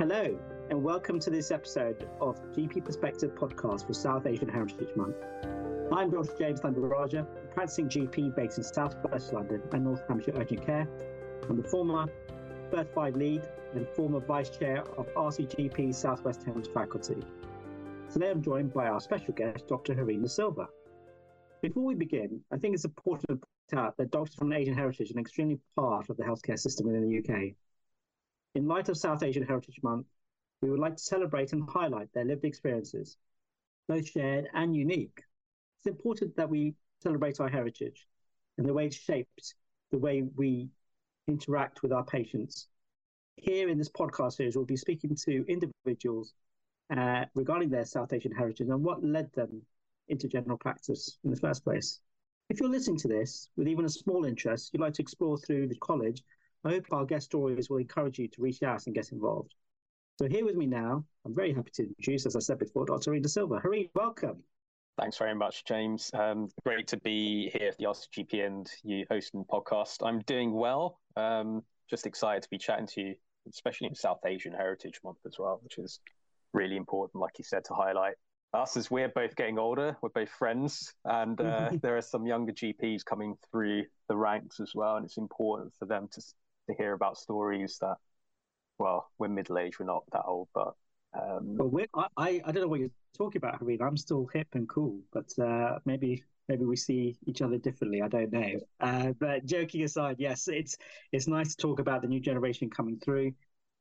Hello, and welcome to this episode of GP Perspective podcast for South Asian Heritage Month. I'm Dr. James Thandaraja, a practicing GP based in South West London and North Hampshire Urgent Care. I'm the former Birth 5 lead and former Vice Chair of RCGP South West Thames faculty. Today I'm joined by our special guest, Dr. Hareen Da Silva. Before we begin, I think it's important to point out that doctors from Asian heritage are an extremely part of the healthcare system within the UK. In light of South Asian Heritage Month, we would like to celebrate and highlight their lived experiences, both shared and unique. It's important that we celebrate our heritage and the way it shaped the way we interact with our patients. Here in this podcast series, we'll be speaking to individuals regarding their South Asian heritage and what led them into general practice in the first place. If you're listening to this with even a small interest you'd like to explore through the college, I hope our guest stories will encourage you to reach out and get involved. So here with me now, I'm very happy to introduce, as I said before, Dr. Hareen Da Silva. Hareen, welcome. Thanks very much, James. Great to be here at the RCGP and you hosting the podcast. I'm doing well. Just excited to be chatting to you, especially in South Asian Heritage Month as well, which is really important, like you said, to highlight. Us, as we're both getting older, we're both friends, and there are some younger GPs coming through the ranks as well, and it's important for them to hear about stories that, well, we're middle-aged, we're not that old, but... Well, I don't know what you're talking about, Hareen. I'm still hip and cool, but maybe we see each other differently. I don't know. But joking aside, yes, it's nice to talk about the new generation coming through.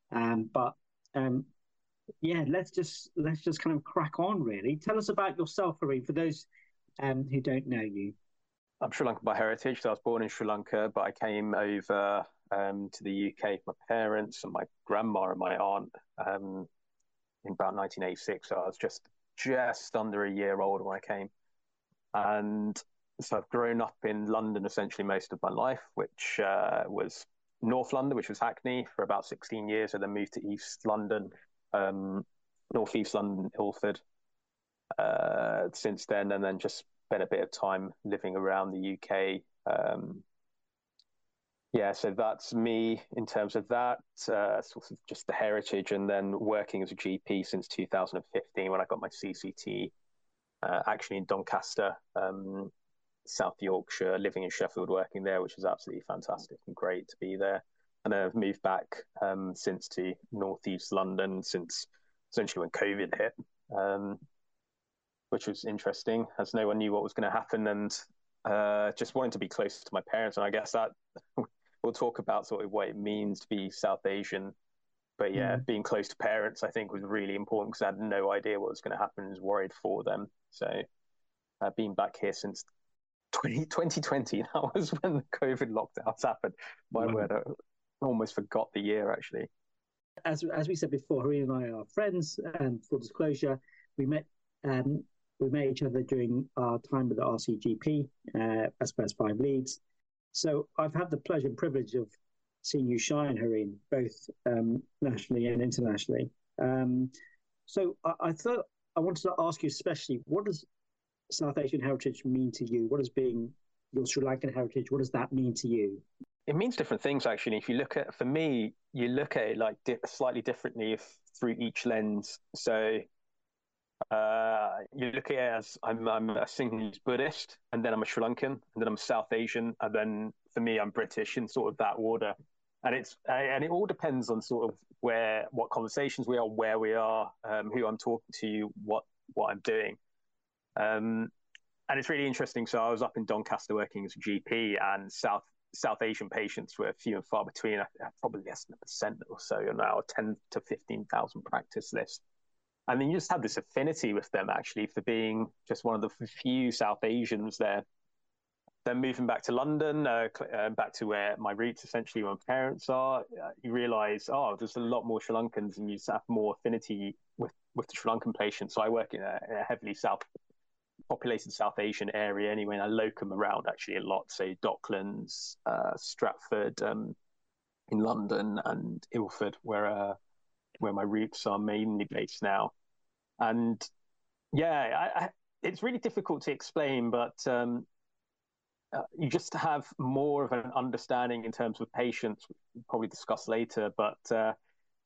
Yeah, let's just kind of crack on, really. Tell us about yourself, Hareen, for those who don't know you. I'm Sri Lankan by heritage, so I was born in Sri Lanka, but I came over to the UK with my parents and my grandma and my aunt in about 1986. So I was just under a year old when I came. And so I've grown up in London essentially most of my life, which was North London, which was Hackney, for about 16 years, and then moved to East London, North East London, Ilford, since then, and then just spent a bit of time living around the UK. So that's me in terms of that, sort of just the heritage, and then working as a GP since 2015 when I got my CCT, actually in Doncaster, South Yorkshire, living in Sheffield, working there, which was absolutely fantastic and great to be there. And then I've moved back since to North East London since essentially when COVID hit, which was interesting as no one knew what was going to happen, and just wanting to be close to my parents. And I guess that we'll talk about sort of what it means to be South Asian. But yeah, being close to parents, I think, was really important because I had no idea what was going to happen and was worried for them. So being back here since 2020, that was when the COVID lockdowns happened. My word, I almost forgot the year, actually. As we said before, Hareen and I are friends, and full disclosure, we met each other during our time with the RCGP as Birth 5 leads. So I've had the pleasure and privilege of seeing you shine, Hareen, both nationally and internationally. So I thought I wanted to ask you especially, what does South Asian heritage mean to you? What does being your Sri Lankan heritage, what does that mean to you? It means different things, actually. If you look at, for me, you look at it like slightly differently through each lens. So you look at it as I'm a Sinhalese Buddhist, and then I'm a Sri Lankan, and then I'm South Asian, and then for me I'm British in sort of that order. And it all depends on sort of what conversations we are, where we are, who I'm talking to, what I'm doing. And it's really interesting. So I was up in Doncaster working as a GP, and South Asian patients were few and far between. Probably less than 1% or so on our 10 to 15,000 practice list. And then you just have this affinity with them, actually, for being just one of the few South Asians there. Then moving back to London, back to where my roots, essentially, where my parents are, you realise, there's a lot more Sri Lankans, and you have more affinity with the Sri Lankan patients. So I work in a heavily populated South Asian area anyway, and I locum around actually a lot. So Docklands, Stratford, in London, and Ilford, where my roots are mainly based now. And yeah, it's really difficult to explain, but you just have more of an understanding in terms of patients. We'll probably discuss later, but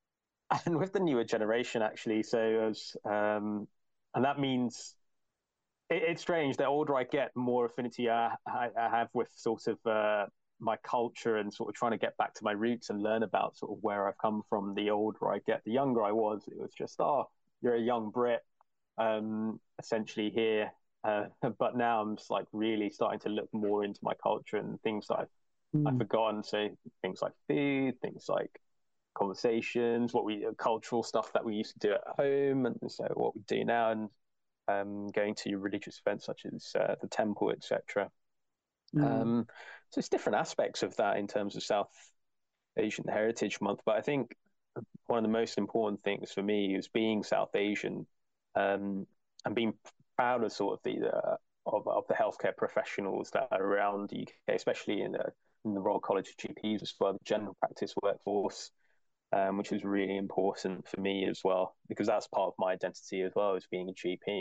and with the newer generation, actually, so as and that means it's strange. The older I get, the more affinity I have with sort of my culture and sort of trying to get back to my roots and learn about sort of where I've come from. The older I get, the younger I was. It was just, oh, you're a young Brit, essentially here. But now I'm just like really starting to look more into my culture and things that I've forgotten. So things like food, things like conversations, cultural stuff that we used to do at home, and so what we do now, and going to religious events such as the temple, etc. So it's different aspects of that in terms of South Asian Heritage Month. But I think one of the most important things for me is being South Asian, and being proud of sort of of the healthcare professionals that are around the UK, especially in the Royal College of GPs as well, the general practice workforce, which is really important for me as well, because that's part of my identity as well as being a GP.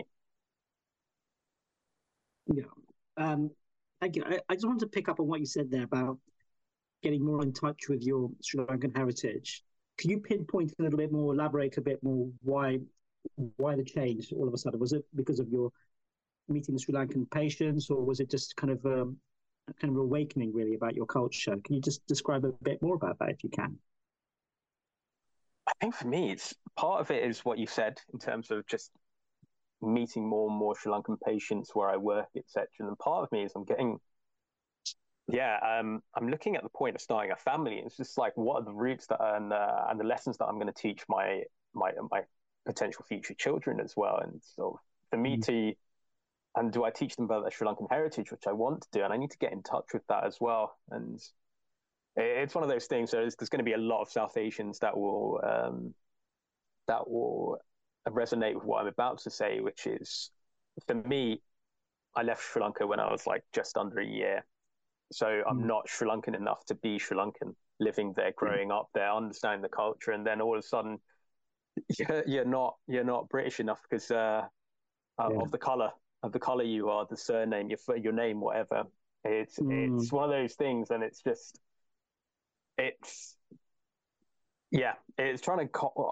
Yeah. Thank you. I just wanted to pick up on what you said there about getting more in touch with your Sri Lankan heritage. Could you pinpoint a little bit more, elaborate a bit more why the change all of a sudden? Was it because of your meeting the Sri Lankan patients, or was it just kind of awakening really about your culture? Can you just describe a bit more about that if you can? I think for me, it's part of it is what you said in terms of just meeting more and more Sri Lankan patients where I work, etc. And part of me is I'm looking at the point of starting a family. It's just like, what are the roots and the lessons that I'm going to teach my potential future children as well. And so for me and do I teach them about their Sri Lankan heritage, which I want to do, and I need to get in touch with that as well. And it's one of those things. So there's going to be a lot of South Asians that will resonate with what I'm about to say, which is, for me, I left Sri Lanka when I was like just under a year. So I'm not Sri Lankan enough to be Sri Lankan, living there, growing up there, understanding the culture, and then all of a sudden you're not British enough because of the color you are, the surname, your name, whatever. It's one of those things, and it's trying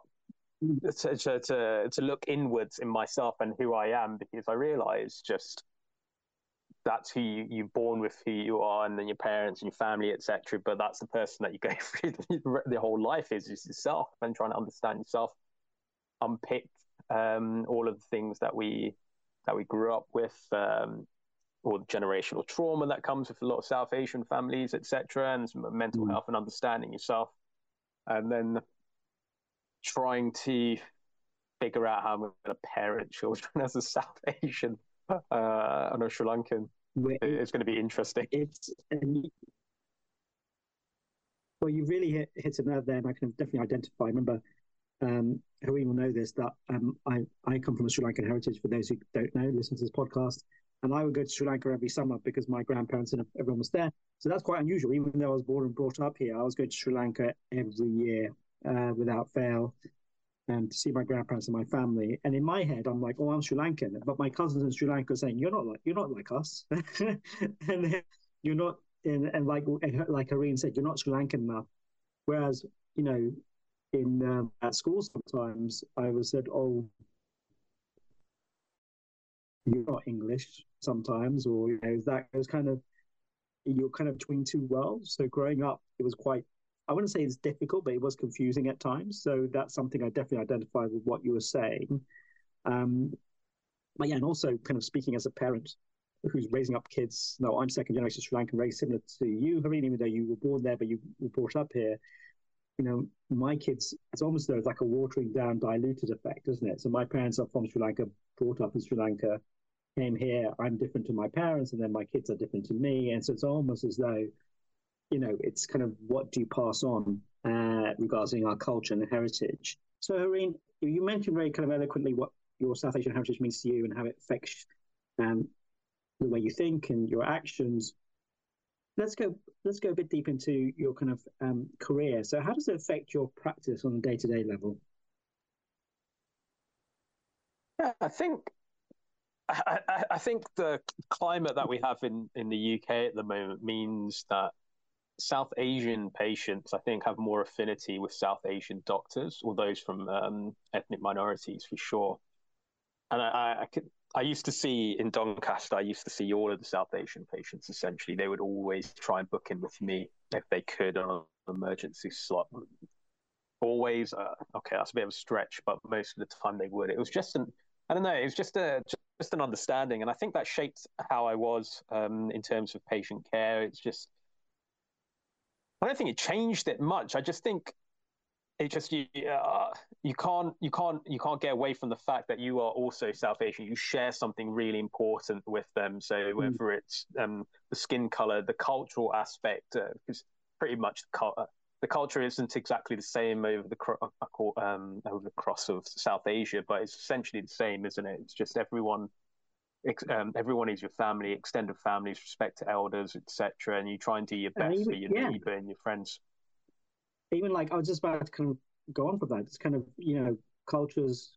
to look inwards in myself and who I am, because I realize just that's who you're born with, who you are, and then your parents and your family, etc. But that's the person that you go through the whole life is yourself, and trying to understand yourself, unpick all of the things that we grew up with, or the generational trauma that comes with a lot of South Asian families, etc., and some mental health and understanding yourself, and then trying to figure out how I'm going to parent children as a South Asian and a Sri Lankan. It's going to be interesting. Well, you really hit a nerve there, and I can definitely identify. I remember, Hareen will know this, that I come from a Sri Lankan heritage. For those who don't know, listen to this podcast. And I would go to Sri Lanka every summer because my grandparents and everyone was there. So that's quite unusual. Even though I was born and brought up here, I was going to Sri Lanka every year without fail, to see my grandparents and my family. And in my head, I'm like, oh, I'm Sri Lankan. But my cousins in Sri Lanka are saying, you're not like us. And you're not, and like Hareen said, you're not Sri Lankan enough. Whereas, in at school sometimes I was said, oh, you're not English sometimes, or that was kind of, you're kind of between two worlds. So growing up, it was quite, I wouldn't say it's difficult, but it was confusing at times. So that's something I definitely identify with what you were saying. But yeah, and also kind of speaking as a parent who's raising up kids. No, I'm second generation Sri Lankan, very similar to you, Hareen, even though you were born there, but you were brought up here. My kids, it's almost though like a watering down, diluted effect, isn't it? So my parents are from Sri Lanka, brought up in Sri Lanka, came here, I'm different to my parents, and then my kids are different to me. And so it's almost as though, it's kind of what do you pass on regarding our culture and heritage. So, Hareen, you mentioned very kind of eloquently what your South Asian heritage means to you and how it affects the way you think and your actions. Let's go a bit deep into your kind of career. So how does it affect your practice on a day-to-day level? Yeah, I think the climate that we have in the UK at the moment means that South Asian patients, I think, have more affinity with South Asian doctors or those from ethnic minorities for sure. And I used to see in Doncaster, I used to see all of the South Asian patients. Essentially, they would always try and book in with me if they could on an emergency slot. Always, okay, that's a bit of a stretch, but most of the time they would. It was just I don't know, it was just an understanding, and I think that shaped how I was in terms of patient care. It's just, I don't think it changed it much. I just think it just you can't get away from the fact that you are also South Asian. You share something really important with them. So whether it's the skin color, the cultural aspect, because pretty much the culture isn't exactly the same over the cross of South Asia, but it's essentially the same, isn't it? It's just everyone is your family, extended families, respect to elders, etc., and you try and do your best for your neighbor and your friends. Even like I was just about to kind of go on for that. It's kind of, cultures,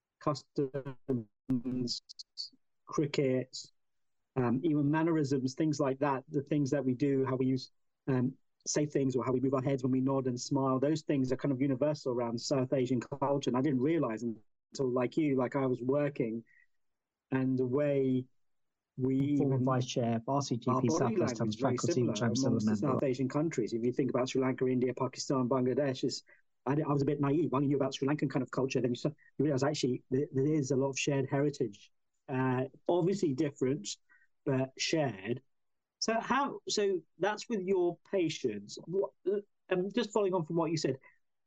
customs, cricket, even mannerisms, things like that. The things that we do, how we use say things, or how we move our heads when we nod and smile. Those things are kind of universal around South Asian culture, and I didn't realize until, like I was working, and the way we former vice chair, Barsi GP South West Thames faculty, which I'm still a member. South Asian countries. If you think about Sri Lanka, India, Pakistan, Bangladesh, I was a bit naive. I knew about Sri Lankan kind of culture. Then you realize actually there is a lot of shared heritage, obviously different, but shared. So that's with your patients. Just following on from what you said,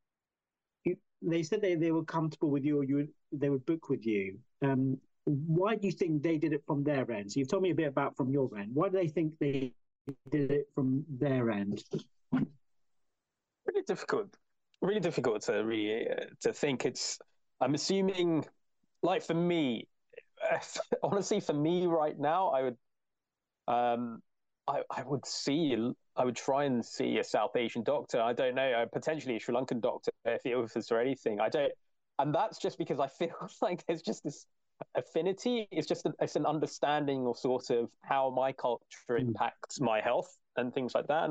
they said they were comfortable with you, or they would book with you. Why do you think they did it from their end? So you've told me a bit about from your end. Why do they think they did it from their end? Really difficult to think. I'm assuming, like for me, honestly, for me right now, I would try and see a South Asian doctor. I don't know, potentially a Sri Lankan doctor if it offers or anything. And that's just because I feel like there's just this affinity. It's an understanding of sort of how my culture impacts my health and things like that.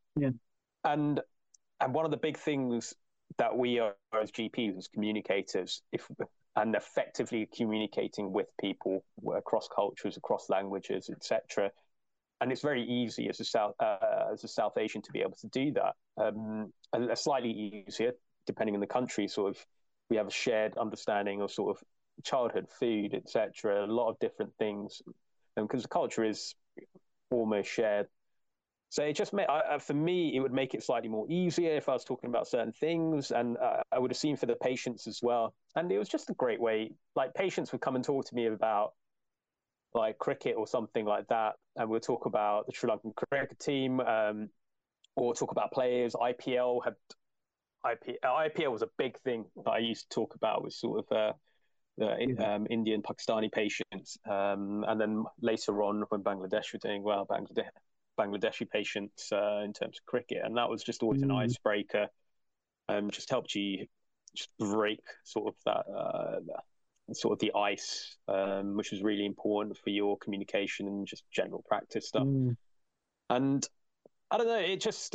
And one of the big things that we are as GPs, as communicators, and effectively communicating with people across cultures, across languages, etc. And it's very easy as a South Asian to be able to do that. Slightly easier depending on the country. Sort of, we have a shared understanding of sort of childhood food, etc. A lot of different things, because the culture is almost shared. So it just for me, it would make it slightly more easier if I was talking about certain things, and I would assume for the patients as well. And it was just a great way. Like patients would come and talk to me about like cricket or something like that, and we'll talk about the Sri Lankan cricket team, or talk about players. IPL was a big thing that I used to talk about with sort of Indian, Pakistani patients, and then later on when Bangladesh were doing well, Bangladeshi patients in terms of cricket, and that was just always an icebreaker, just helped you just break sort of that sort of the ice, which was really important for your communication and just general practice stuff. And I don't know, it just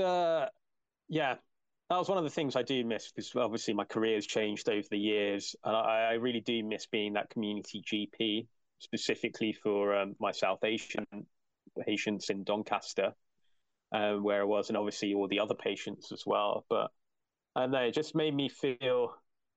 that was one of the things I do miss, because obviously my career has changed over the years, and I really do miss being that community GP, specifically for my South Asian patients in Doncaster, where I was, and obviously all the other patients as well. But I don't know, it just made me feel,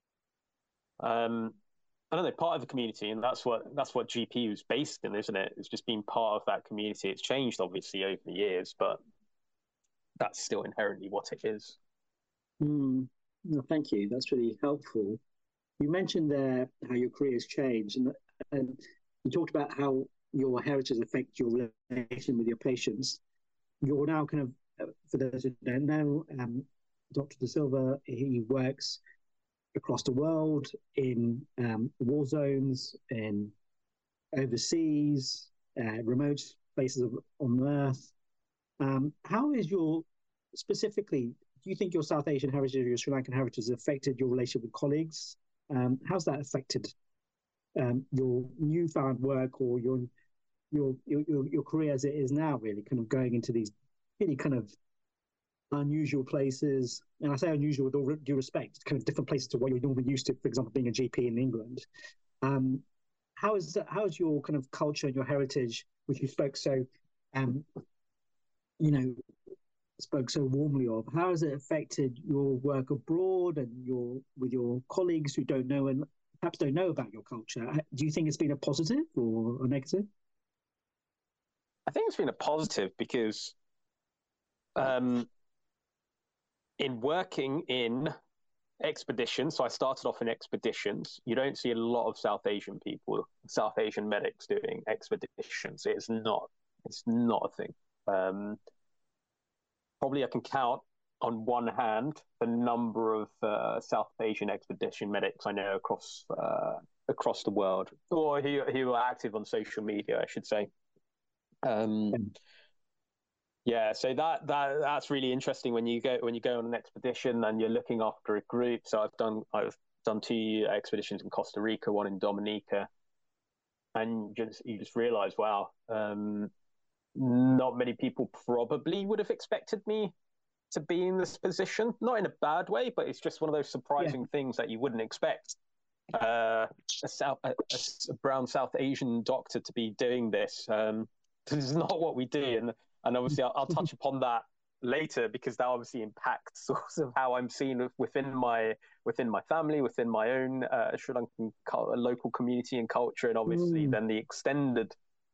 I don't know, part of the community, and that's what GP was based in, isn't it? It's just being part of that community. It's changed obviously over the years, but that's still inherently what it is. No, thank you. That's really helpful. You mentioned there how your career has changed, and you talked about how your heritage affects your relation with your patients. You're now kind of, for those who don't know, Dr. De Silva, he works across the world in war zones, in overseas, remote places on Earth. How is specifically, do you think your South Asian heritage or your Sri Lankan heritage has affected your relationship with colleagues? How's that affected your newfound work, or your career as it is now, really kind of going into these really kind of unusual places, and I say unusual with all due respect, kind of different places to what you're normally used to. For example, being a GP in England. Um, how is your kind of culture and your heritage, which you spoke so, you know, spoke so warmly of? How has it affected your work abroad and with your colleagues who don't know and perhaps don't know about your culture? Do you think it's been a positive or a negative? I think it's been a positive because in working in expeditions, so I started off in expeditions. You don't see a lot of South Asian people, South Asian medics doing expeditions. It's not a thing. Probably I can count on one hand the number of South Asian expedition medics I know across the world, or who are active on social media, I should say. Yeah, so that's really interesting when you go on an expedition and you're looking after a group. So I've done 2 expeditions in Costa Rica, one in Dominica, and you just realize, wow, not many people probably would have expected me to be in this position. Not in a bad way, but it's just one of those surprising things that you wouldn't expect. A brown South Asian doctor to be doing this. This is not what we do, and obviously I'll touch upon that later because that obviously impacts sort of how I'm seen within my family, within my own Sri Lankan local community and culture, and obviously then the extended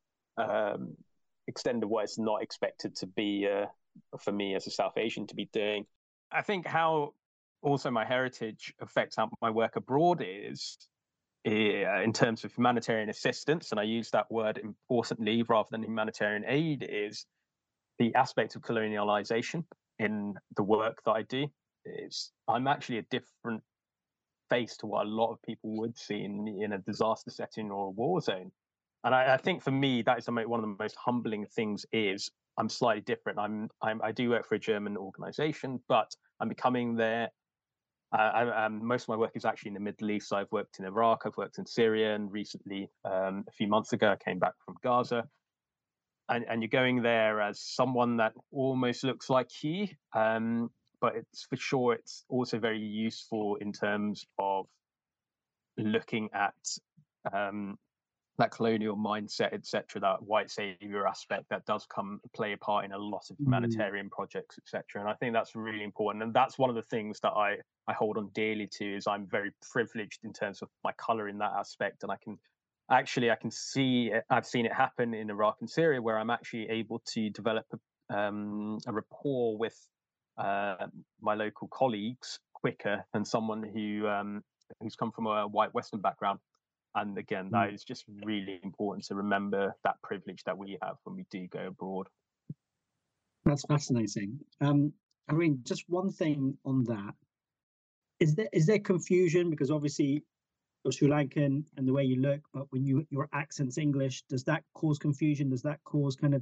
what it's not expected to be for me as a South Asian to be doing. I think how also my heritage affects how my work abroad is in terms of humanitarian assistance, and I use that word importantly rather than humanitarian aid, is the aspect of colonialization in the work that I do. I'm actually a different face to what a lot of people would see in a disaster setting or a war zone. And I think for me, that is one of the most humbling things. Is I'm slightly different. I do work for a German organization, but I'm becoming there. Most of my work is actually in the Middle East. So I've worked in Iraq, I've worked in Syria, and recently, a few months ago, I came back from Gaza. And you're going there as someone that almost looks like you, but it's for sure it's also very useful in terms of looking at that colonial mindset, etc., that white savior aspect that does play a part in a lot of humanitarian projects, etc. And I think that's really important, and that's one of the things that I hold on dearly to. Is I'm very privileged in terms of my color in that aspect, and I can see it. I've seen it happen in Iraq and Syria, where I'm actually able to develop a rapport with my local colleagues quicker than someone who's come from a white Western background. And again, that is just really important to remember that privilege that we have when we do go abroad. That's fascinating. I mean, just one thing on that. Is there confusion? Because obviously you're Sri Lankan and the way you look, but when your accent's English, does that cause confusion? Does that cause kind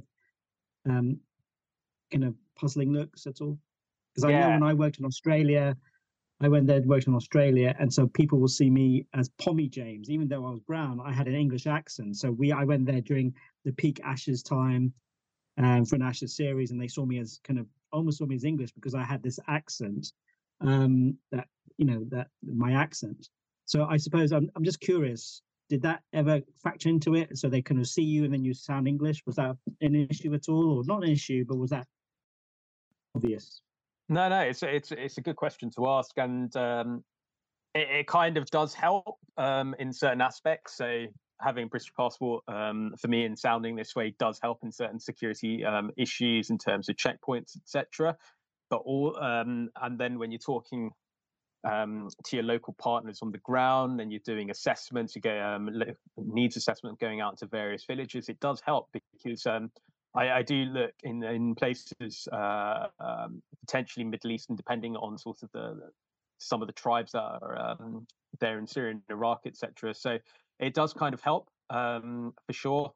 of puzzling looks at all? Because I know when I worked in Australia, I went there and worked in Australia, and so people will see me as Pommy James, even though I was brown. I had an English accent, so I went there during the peak Ashes time for an Ashes series, and they saw me as almost saw me as English because I had this accent, that my accent. So I suppose I'm just curious. Did that ever factor into it? So they kind of see you and then you sound English. Was that an issue at all, or not an issue, but was that obvious? No, it's a good question to ask, and it kind of does help in certain aspects. So having a British passport for me and sounding this way does help in certain security issues in terms of checkpoints, etc. But and then when you're talking to your local partners on the ground and you're doing assessments, you go needs assessment going out to various villages, it does help because I do look in places potentially Middle Eastern, depending on sort of some of the tribes that are there in Syria and Iraq, etc. So it does kind of help for sure.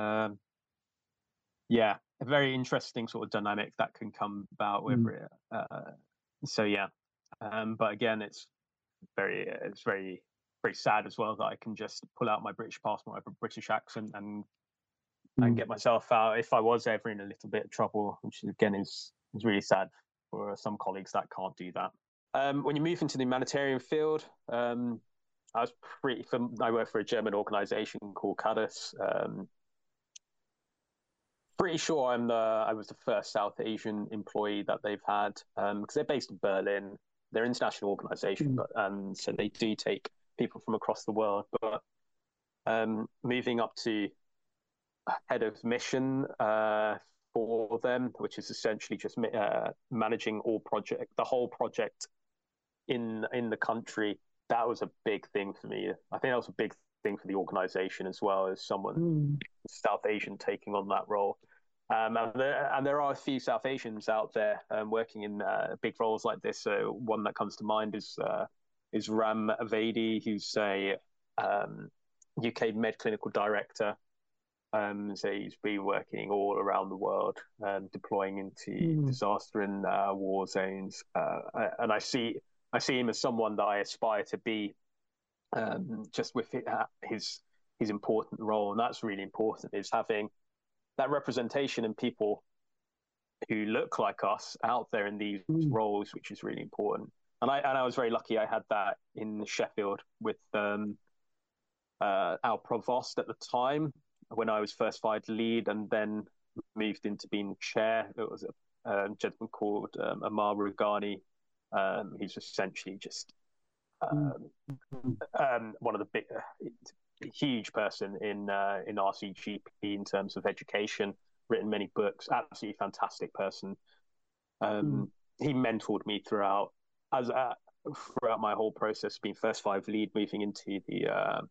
Yeah, a very interesting sort of dynamic that can come about with it. So yeah, but again, it's very very sad as well that I can just pull out my British passport, have a British accent, and get myself out if I was ever in a little bit of trouble, which again is really sad. for some colleagues that can't do that. When you move into the humanitarian field, I work for a German organization called Cadus. Pretty sure I was the first South Asian employee that they've had, because they're based in Berlin. They're an international organization, but so they do take people from across the world. But moving up to head of mission for them, which is essentially just managing the whole project in the country. That was a big thing for me. I think that was a big thing for the organization as well, as someone South Asian taking on that role. And there are a few South Asians out there working in big roles like this. So one that comes to mind is Ram Avedi, who's a UK Med Clinical Director. So he's been working all around the world, deploying into disaster and war zones. And I see him as someone that I aspire to be, just with his important role. And that's really important, is having that representation and people who look like us out there in these roles, which is really important. And I was very lucky. I had that in Sheffield with our provost at the time when I was first fired lead, and then moved into being chair. It was a gentleman called Amar Rugani. He's essentially just one of the big, huge person in RCGP in terms of education, written many books, absolutely fantastic person. He mentored me throughout my whole process, being first five lead, moving into the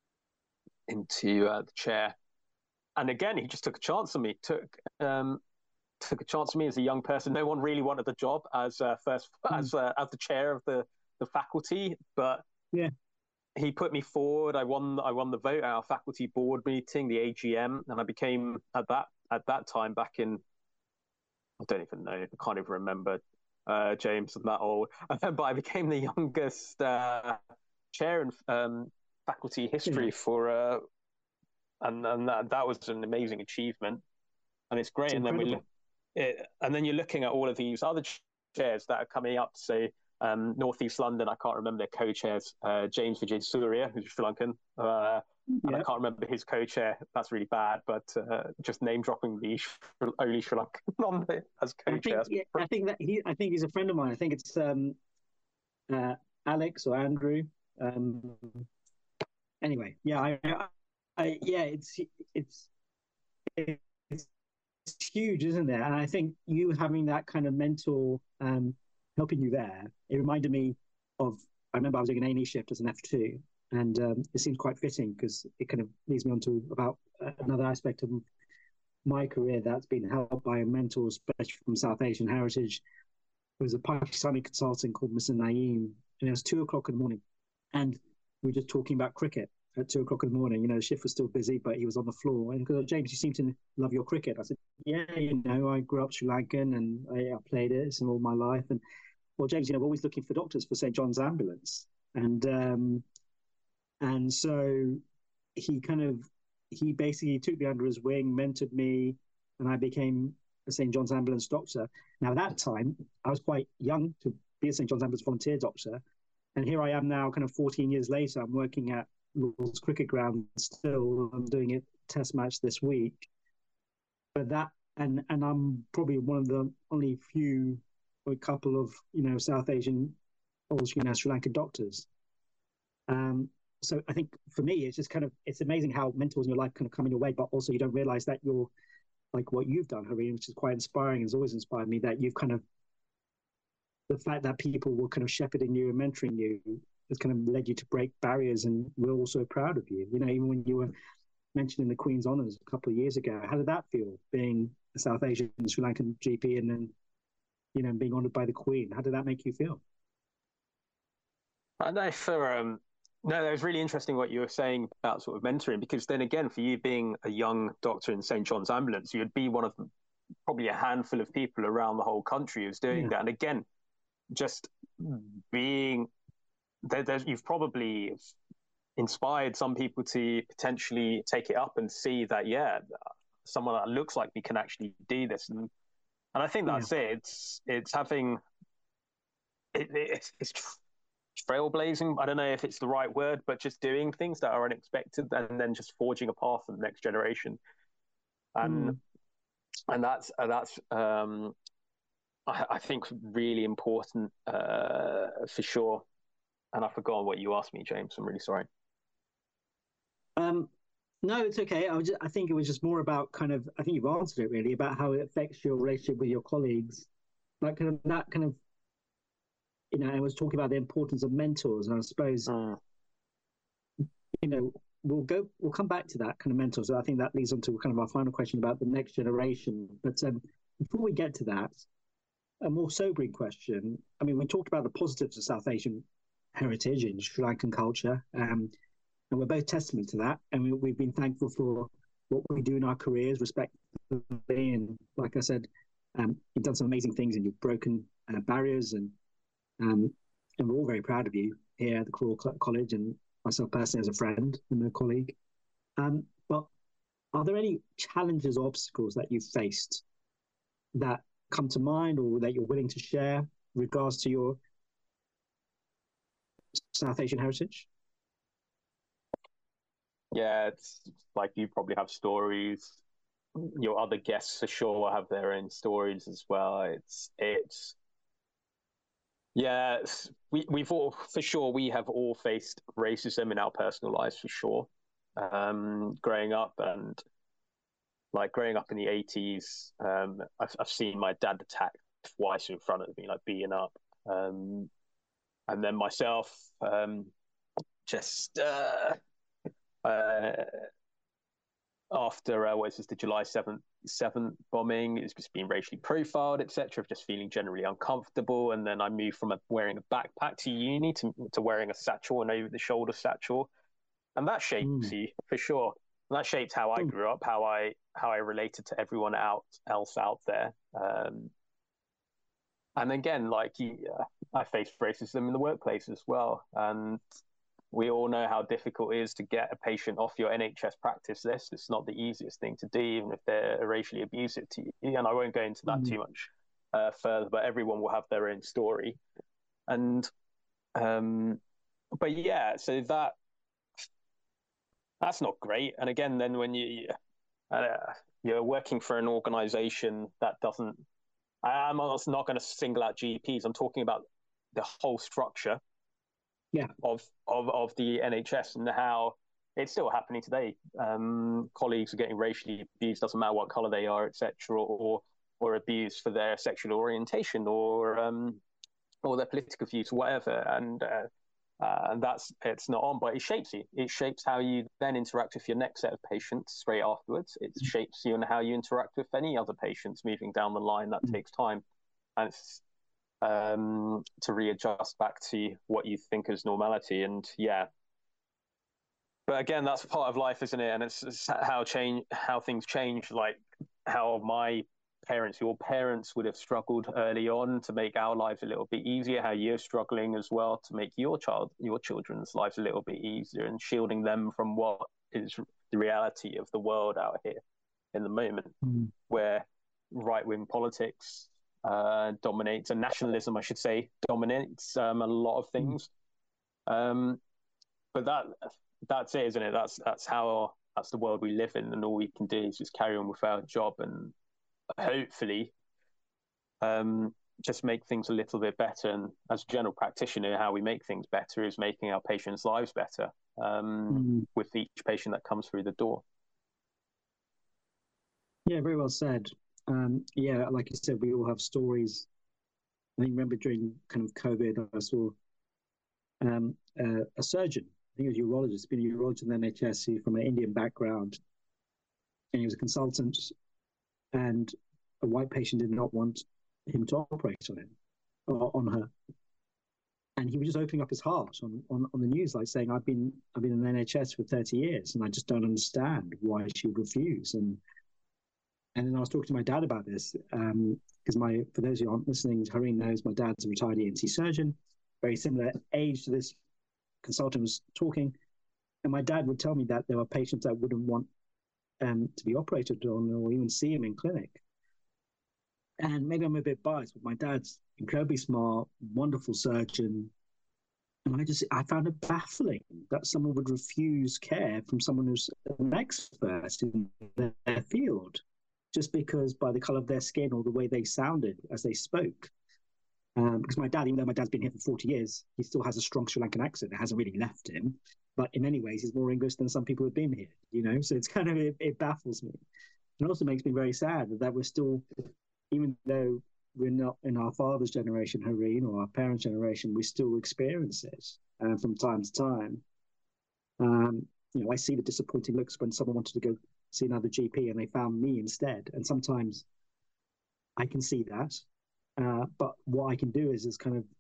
chair. And again, he just took a chance on me. Took a chance on me as a young person. No one really wanted the job as the chair of the faculty, but he put me forward. I won the vote at our faculty board meeting, the AGM, and I became at that time back in, I don't even know, I can't even remember, James, I'm that old, but I became the youngest chair in faculty history for. And that was an amazing achievement, and it's great. And then you're looking at all of these other chairs that are coming up. So Northeast London, I can't remember their co-chairs. James Vijay Surya, who's Sri Lankan, and I can't remember his co-chair. That's really bad, but just name dropping the only Sri Lankan on as co-chair. I think he's a friend of mine. I think it's Alex or Andrew. Anyway, it's huge, isn't it? And I think you having that kind of mentor helping you there, it reminded me of, I remember I was doing an A&E shift as an F2, and it seems quite fitting because it kind of leads me on to about another aspect of my career that's been helped by a mentor, especially from South Asian heritage. There was a Pakistani consultant called Mr. Naeem, and it was 2:00 in the morning, and we were just talking about cricket at 2:00 in the morning. The shift was still busy, but he was on the floor. And he goes, James, you seem to love your cricket. I said, yeah, I grew up Sri Lankan and I played it all my life. And well, James, we're always looking for doctors for St. John's Ambulance. And so he basically took me under his wing, mentored me, and I became a St. John's Ambulance doctor. Now, at that time, I was quite young to be a St. John's Ambulance volunteer doctor. And here I am now, kind of 14 years later, I'm working at Lord's Cricket Ground still. I'm doing a test match this week. But and I'm probably one of the only few, or a couple of, South Asian or Sri Lankan doctors. So I think for me, it's just it's amazing how mentors in your life kind of come in your way, but also you don't realize that you're like what you've done, Hareen, which is quite inspiring. It's always inspired me that you've the fact that people were kind of shepherding you and mentoring you has kind of led you to break barriers, and we're also proud of you. Even when you were mentioning the Queen's Honours a couple of years ago, how did that feel, being a South Asian Sri Lankan GP and then, being honoured by the Queen? How did that make you feel? I know that was really interesting what you were saying about sort of mentoring, because then again, for you being a young doctor in St. John's Ambulance, you'd be one of probably a handful of people around the whole country who's doing that. And again, just being you've probably inspired some people to potentially take it up and see that, someone that looks like me can actually do this. And And I think that's it. It's having it's trailblazing. I don't know if it's the right word, but just doing things that are unexpected and then just forging a path for the next generation. And that's I think really important for sure. And I've forgotten what you asked me, James. I'm really sorry. No, it's okay. I think it was just more about kind of, I think you've answered it really, about how it affects your relationship with your colleagues. Like that kind of, I was talking about the importance of mentors, and I suppose, we'll come back to that kind of mentors. So I think that leads on to kind of our final question about the next generation. But before we get to that, a more sobering question. I mean, we talked about the positives of South Asian heritage and Sri Lankan culture. And we're both testament to that. And we've been thankful for what we do in our careers, respectively. And like I said, you've done some amazing things and you've broken barriers. And we're all very proud of you here at the Royal College, and myself personally as a friend and a colleague. But are there any challenges or obstacles that you've faced that come to mind or that you're willing to share in regards to your South Asian heritage? Yeah, it's like you probably have stories. Your other guests for sure will have their own stories as well. We've all for sure we have all faced racism in our personal lives for sure. Growing up in the 80s, I've seen my dad attacked twice in front of me, like beaten up, and then myself after the July 7th bombing, it's just been racially profiled, etc., just feeling generally uncomfortable. And then I moved from wearing a backpack to uni to wearing a satchel, an over-the-shoulder satchel, and that shapes you for sure. And that shaped how I grew up, how I related to everyone else out there. And again, I faced racism in the workplace as well, and we all know how difficult it is to get a patient off your NHS practice list. It's not the easiest thing to do, even if they're racially abusive to you. And I won't go into that too much further, but everyone will have their own story. And, but yeah, so that's not great. And again, then when you're working for an organization that doesn't, I'm also not going to single out GPs. I'm talking about the whole structure of the NHS and how it's still happening today. Colleagues are getting racially abused, doesn't matter what color they are, etc., or abused for their sexual orientation or their political views, whatever. And it's not on, but it shapes you. It shapes how you then interact with your next set of patients straight afterwards. It shapes you and how you interact with any other patients moving down the line. That takes time, and it's to readjust back to what you think is normality. And but again, that's part of life, isn't it? And it's how things change, like how your parents would have struggled early on to make our lives a little bit easier, how you're struggling as well to make your children's lives a little bit easier, and shielding them from what is the reality of the world out here in the moment, where right-wing politics dominates, and nationalism, I should say, dominates a lot of things. But that's it, isn't it? That's the world we live in, and all we can do is just carry on with our job and hopefully just make things a little bit better. And as a general practitioner, how we make things better is making our patients' lives better with each patient that comes through the door. Yeah, very well said. Like you said, we all have stories. I think remember during kind of COVID, I saw a surgeon, I think he was a urologist, been a urologist in the NHS from an Indian background, and he was a consultant, and a white patient did not want him to operate on him or on her, and he was just opening up his heart on the news, like saying, I've been in the NHS for 30 years, and I just don't understand why she would refuse. And then I was talking to my dad about this, because for those who aren't listening, Hareen knows my dad's a retired ENT surgeon, very similar age to this consultant was talking. And my dad would tell me that there were patients that wouldn't want to be operated on or even see him in clinic. And maybe I'm a bit biased, but my dad's incredibly smart, wonderful surgeon. And I found it baffling that someone would refuse care from someone who's an expert in their field just because by the color of their skin or the way they sounded as they spoke. Because my dad, even though my dad's been here for 40 years, he still has a strong Sri Lankan accent. It hasn't really left him. But in many ways, he's more English than some people who've been here, So it's kind of, it baffles me. It also makes me very sad that we're still, even though we're not in our father's generation, Hareen, or our parents' generation, we still experience it from time to time. I see the disappointing looks when someone wanted to go see another GP and they found me instead. And sometimes I can see that. But what I can do is kind of,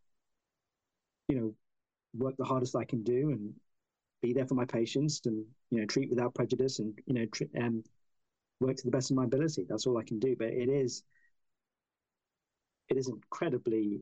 work the hardest I can do and be there for my patients and, treat without prejudice and, work to the best of my ability. That's all I can do. But it is incredibly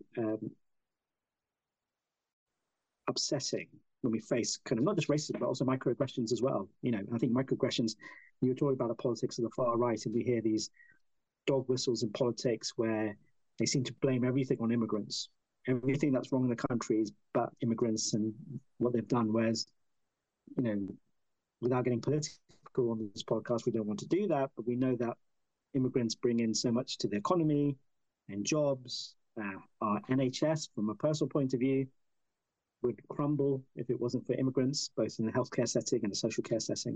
upsetting when we face kind of not just racism, but also microaggressions as well. I think microaggressions, you were talking about the politics of the far right, and we hear these dog whistles in politics where they seem to blame everything on immigrants. Everything that's wrong in the country is but immigrants and what they've done. Whereas, without getting political on this podcast, we don't want to do that, but we know that immigrants bring in so much to the economy and jobs. Our NHS, from a personal point of view, would crumble if it wasn't for immigrants, both in the healthcare setting and the social care setting.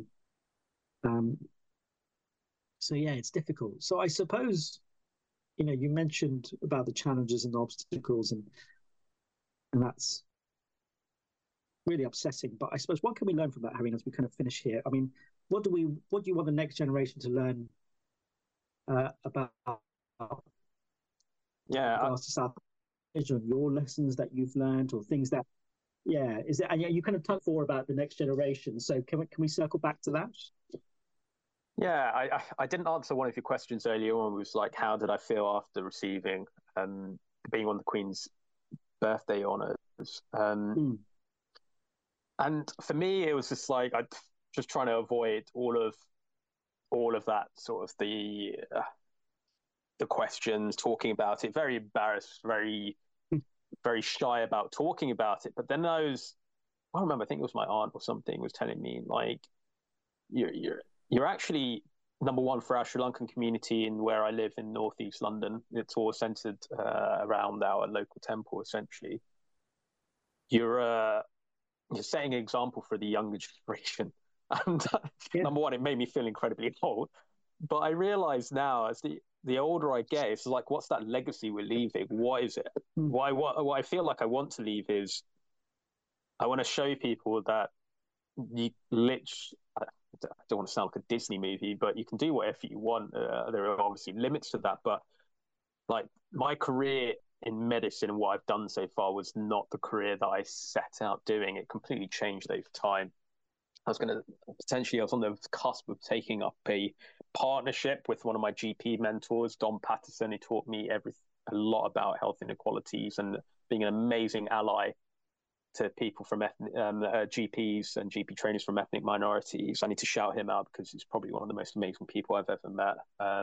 So yeah, it's difficult. So I suppose, you mentioned about the challenges and the obstacles, and that's really upsetting. But I suppose what can we learn from that, Hareen, as we kind of finish here? I mean, what do you want the next generation to learn about? To South Asia, your lessons that you've learned, or things that, is it? And you kind of talked more about the next generation. So can we circle back to that? Yeah, I didn't answer one of your questions earlier on. It was like, how did I feel after receiving being on the Queen's birthday honours? And for me, it was just like I just trying to avoid all of that sort of the questions, talking about it, very embarrassed, very very shy about talking about it. But then I remember, I think it was my aunt or something was telling me, like, you're actually number one for our Sri Lankan community in where I live in northeast London. It's all centered around our local temple, essentially. You're setting an example for the younger generation. And number one, it made me feel incredibly old. But I realize now, as the older I get, it's like, what's that legacy we're leaving? What is it? What I feel like I want to leave is, I want to show people that you literally, I don't want to sound like a Disney movie, but you can do whatever you want. There are obviously limits to that, but like my career in medicine and what I've done so far was not the career that I set out doing. It completely changed over time. I was on the cusp of taking up a partnership with one of my GP mentors, Don Patterson. He taught me a lot about health inequalities and being an amazing ally to people from GPs and GP trainers from ethnic minorities. I need to shout him out because he's probably one of the most amazing people I've ever met.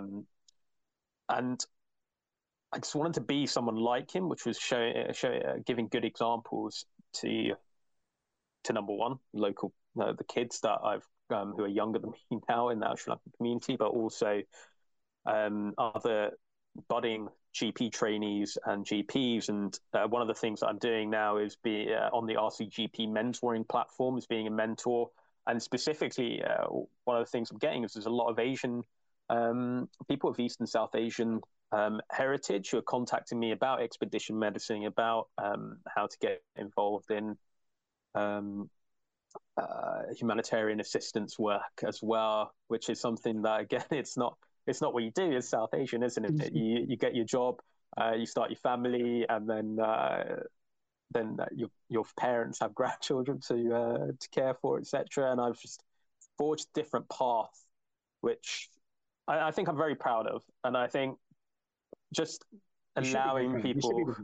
And I just wanted to be someone like him, which was giving good examples to number one, local, the kids that I've who are younger than me now in the Sri Lankan community, but also other budding GP trainees and GPs. And one of the things that I'm doing now is be on the RCGP mentoring platform, as being a mentor. And specifically, one of the things I'm getting is there's a lot of Asian people of East and South Asian heritage who are contacting me about expedition medicine, about how to get involved in humanitarian assistance work as well, which is something that, again, it's not what you do as South Asian, isn't it? You get your job, you start your family, and then your parents have grandchildren to care for, etc. And I've just forged a different path, which I think I'm very proud of. And I think just allowing people,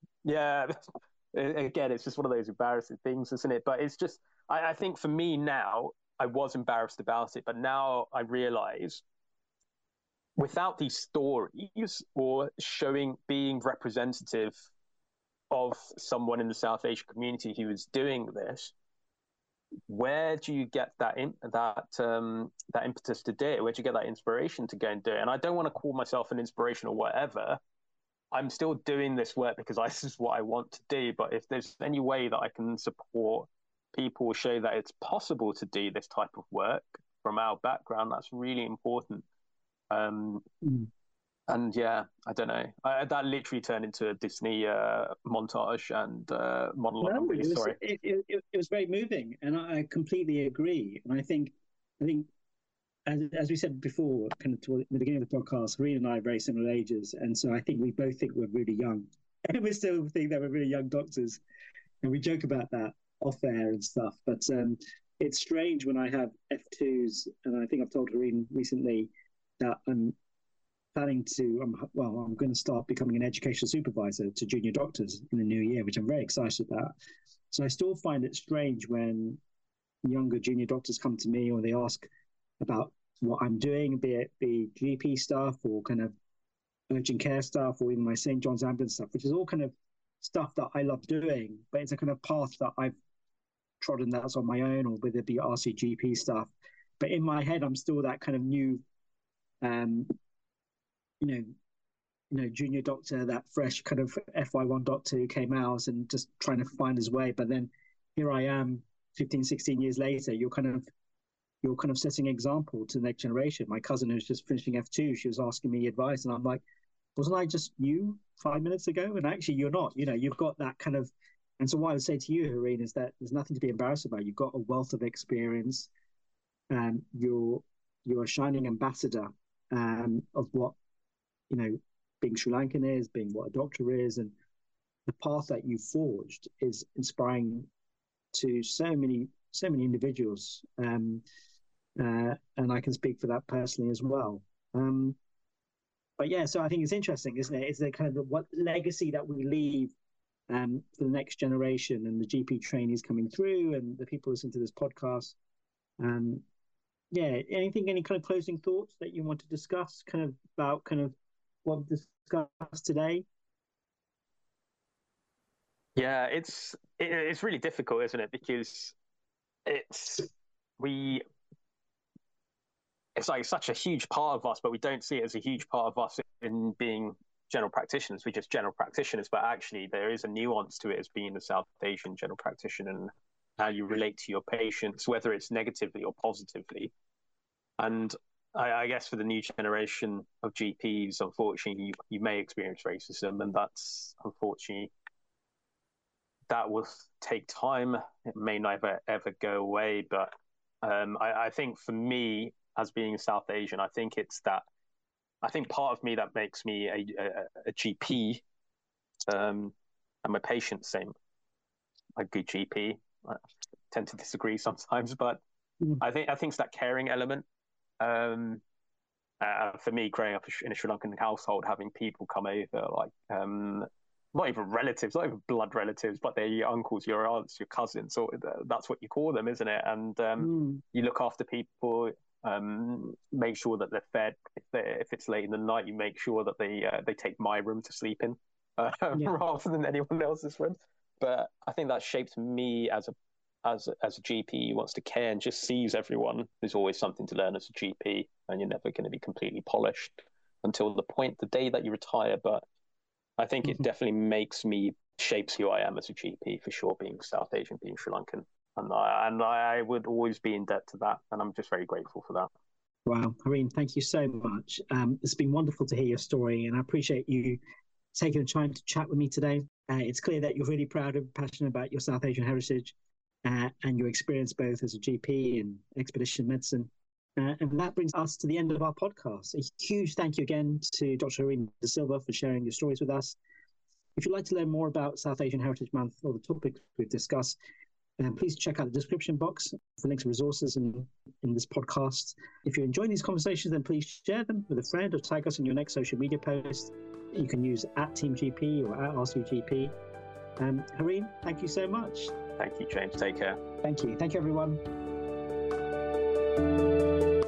again, it's just one of those embarrassing things, isn't it? But it's just, I think for me now, I was embarrassed about it, but now I realize without these stories or being representative of someone in the South Asian community who is doing this, where do you get that impetus to do it? Where do you get that inspiration to go and do it? And I don't want to call myself an inspiration or whatever. I'm still doing this work because this is what I want to do. But if there's any way that I can support people, show that it's possible to do this type of work from our background, that's really important. And yeah, I don't know. That literally turned into a Disney montage and monologue. I'm really sorry. It was very moving, and I completely agree. And I think, as we said before, kind of toward the beginning of the podcast, Hareen and I are very similar ages, and so I think we both think we're really young, and we still think that we're really young doctors, and we joke about that off air and stuff. But it's strange when I have F2s, and I think I've told Hareen recently that I'm planning to, I'm going to start becoming an educational supervisor to junior doctors in the new year, which I'm very excited about. So I still find it strange when younger junior doctors come to me or they ask about what I'm doing, be it GP stuff or kind of urgent care stuff or even my St. John's Ambulance stuff, which is all kind of stuff that I love doing, but it's a kind of path that I've trodden that's on my own, or whether it be RCGP stuff. But in my head, I'm still that kind of new, junior doctor, that fresh kind of FY1 doctor who came out and just trying to find his way. But then here I am 15, 16 years later, you're kind of setting an example to the next generation. My cousin who's just finishing F2, she was asking me advice and I'm like, wasn't I just you 5 minutes ago? And actually you're not, you've got that kind of, and so what I would say to you, Hareen, is that there's nothing to be embarrassed about. You've got a wealth of experience and you're a shining ambassador of what, being Sri Lankan is, being what a doctor is, and the path that you forged is inspiring to so many individuals. And I can speak for that personally as well. But yeah, so I think it's interesting, isn't it? It's the kind of what legacy that we leave for the next generation and the GP trainees coming through and the people listening to this podcast. Yeah, any kind of closing thoughts that you want to discuss about what we've discussed today? Yeah, it's really difficult, isn't it? Because it's like such a huge part of us, but we don't see it as a huge part of us in being general practitioners. We're just general practitioners, but actually there is a nuance to it as being a South Asian general practitioner and how you relate to your patients, whether it's negatively or positively. And I guess for the new generation of GPs, unfortunately, you may experience racism, and that's unfortunately, that will take time. It may never ever go away. But I think for me, as being South Asian, I think part of me that makes me a GP, and my patients same, a good GP. I tend to disagree sometimes, but I think it's that caring element. For me, growing up in a Sri Lankan household, having people come over, like not even relatives, not even blood relatives, but they're your uncles, your aunts, your cousins, so that's what you call them, isn't it? And you look after people, make sure that they're fed. If it's late in the night, you make sure that they take my room to sleep in rather than anyone else's room. But I think that shaped me as a GP who wants to care and just sees everyone. There's always something to learn as a GP, and you're never going to be completely polished until the day that you retire. But I think it definitely shapes who I am as a GP for sure, being South Asian, being Sri Lankan. And I would always be in debt to that. And I'm just very grateful for that. Wow. Hareen, thank you so much. It's been wonderful to hear your story, and I appreciate you taking the time to chat with me today. It's clear that you're really proud and passionate about your South Asian heritage and your experience both as a GP and expedition medicine. And that brings us to the end of our podcast. A huge thank you again to Dr. Hareen De Silva for sharing your stories with us. If you'd like to learn more about South Asian Heritage Month or the topics we've discussed, please check out the description box for links and resources in this podcast. If you're enjoying these conversations, then please share them with a friend or tag us in your next social media post. You can use @TeamGP or @RCGP. Hareen, thank you so much. Thank you, James. Take care. Thank you. Thank you, everyone.